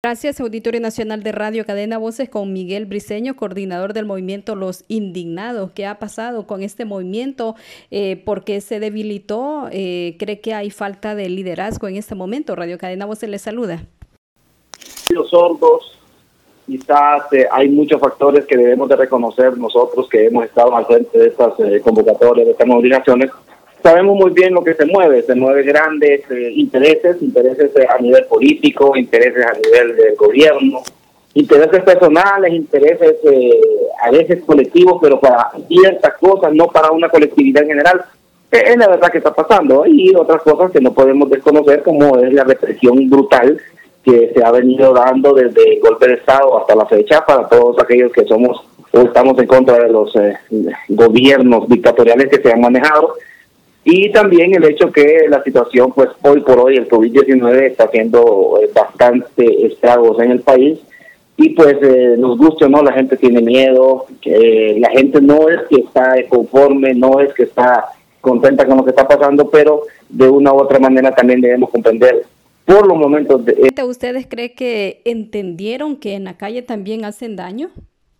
Gracias, Auditorio Nacional de Radio Cadena Voces, con Miguel Briceño, coordinador del movimiento Los Indignados. ¿Qué ha pasado con este movimiento? ¿Por qué se debilitó? ¿Cree que hay falta de liderazgo en este momento? Radio Cadena Voces les saluda. Los sordos, quizás hay muchos factores que debemos de reconocer nosotros que hemos estado al frente de estas convocatorias, de estas movilizaciones. Sabemos muy bien lo que se mueve grandes intereses a nivel político, intereses a nivel del gobierno, intereses personales, intereses a veces colectivos, pero para ciertas cosas, no para una colectividad en general. Es la verdad que está pasando, y otras cosas que no podemos desconocer, como es la represión brutal que se ha venido dando desde el golpe de Estado hasta la fecha para todos aquellos que somos o estamos en contra de los gobiernos dictatoriales que se han manejado. Y también el hecho que la situación, pues hoy por hoy, el COVID-19 está haciendo bastante estragos en el país, y pues nos guste o no, la gente tiene miedo, que la gente no es que está conforme, no es que está contenta con lo que está pasando, pero de una u otra manera también debemos comprender por los momentos. ¿Ustedes creen que entendieron que en la calle también hacen daño?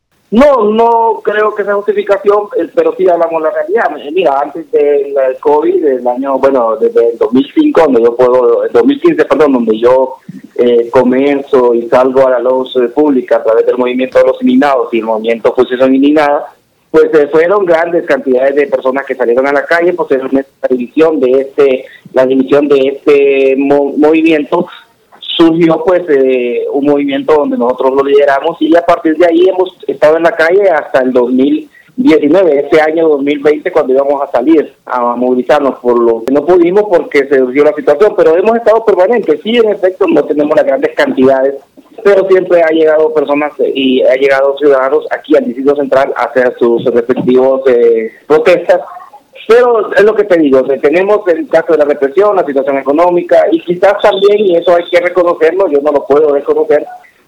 No creo que sea justificación, pero sí hablamos la realidad. Mira, antes del COVID, del año, desde el 2005, 2015, donde yo comienzo y salgo a la luz pública a través del movimiento de los indignados y el movimiento Fusión Indignada, pues fueron grandes cantidades de personas que salieron a la calle. Posteriormente la división de este movimiento, surgió pues un movimiento donde nosotros lo lideramos, y a partir de ahí hemos estado en la calle hasta el 2019, este año 2020, cuando íbamos a salir a movilizarnos, por lo que no pudimos porque se surgió la situación, pero hemos estado permanentes. Sí, en efecto, no tenemos las grandes cantidades, pero siempre ha llegado personas y ha llegado ciudadanos aquí al Distrito Central a hacer sus respectivos protestas. Pero es lo que te digo, tenemos el caso de la represión, la situación económica, y quizás también, y eso hay que reconocerlo, yo no lo puedo desconocer,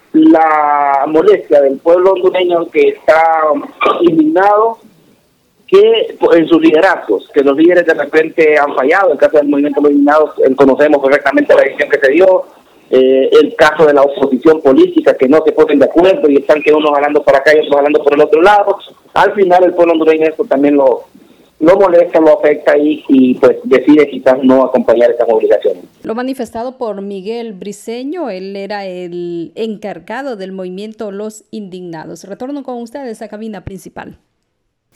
la molestia del pueblo hondureño que está indignado que en sus liderazgos, que los líderes de repente han fallado. En el caso del movimiento de los indignados, conocemos perfectamente la decisión que se dio. El caso de la oposición política, que no se ponen de acuerdo y están que unos jalando para acá y otros jalando por el otro lado. Al final el pueblo hondureño esto también lo molesta, lo afecta, y pues decide quizás no acompañar estas movilizaciones. Lo manifestado por Miguel Briceño, él era el encargado del movimiento Los Indignados. Retorno con ustedes a cabina principal.